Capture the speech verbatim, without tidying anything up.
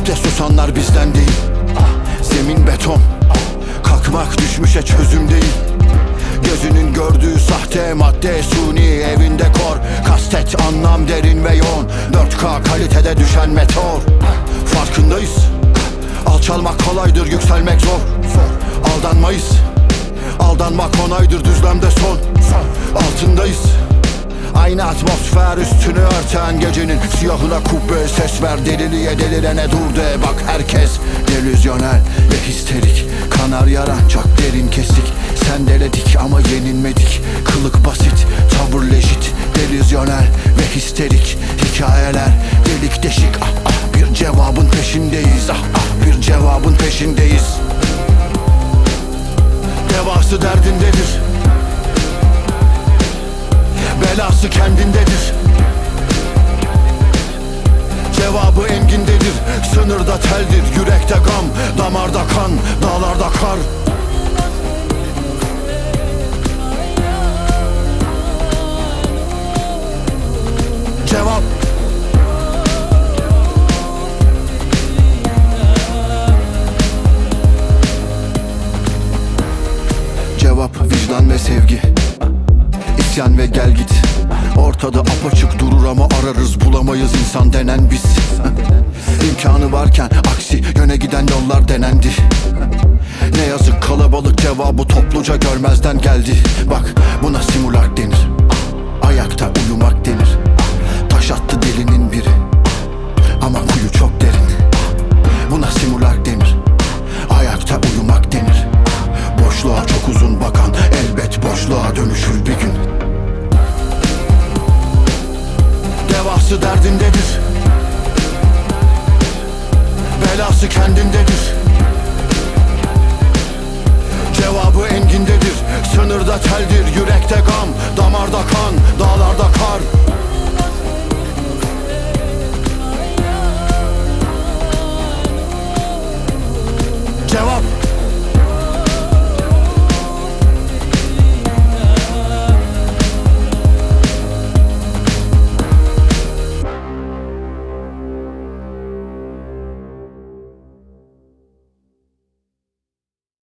Sahte susanlar bizden değil. Zemin beton, kalkmak düşmüşe çözüm değil. Gözünün gördüğü sahte madde suni, evinde kor. Kastet anlam derin ve yoğun, dört K kalitede düşen meteor. Farkındayız, alçalmak kolaydır, yükselmek zor. Aldanmayız, aldanmak onaydır, düzlemde son. Altındayız, aynı atmosfer üstünü örten gecenin siyahına kubbe. Ses ver deliliğe, delirene dur de. Bak herkes delüzyonel ve histerik. Kanar yaran çok derin kesik. Sen deledik ama yenilmedik. Kılık basit, tavır lejit. Delüzyonel ve histerik hikayeler delik deşik. Ah ah, bir cevabın peşindeyiz. Ah ah, bir cevabın peşindeyiz. Devası derdindedir, belası kendindedir. Cevabı engindedir, sınırda teldir. Yürekte gam, damarda kan, dağlarda kar. Cevap Cevap vicdan ve sevgi, İsyan ve gel git. Ortada apaçık durur ama ararız bulamayız insan denen biz. İmkanı varken aksi yöne giden yollar denendi. Ne yazık kalabalık cevabı topluca görmezden geldi. Bak buna simulak denir, ayakta uyumak denir. Taş attı delinin biri ama kuyu çok derin. Buna simulak denir, ayakta uyumak denir. Boşluğa çok uzun bakan elbet boşluğa dönüşür bir gün. Devası derdindedir, belası kendindedir. Cevabı engindedir, sınırda teldir. Yürekte gam, damarda kan, dağlarda kar. Cevap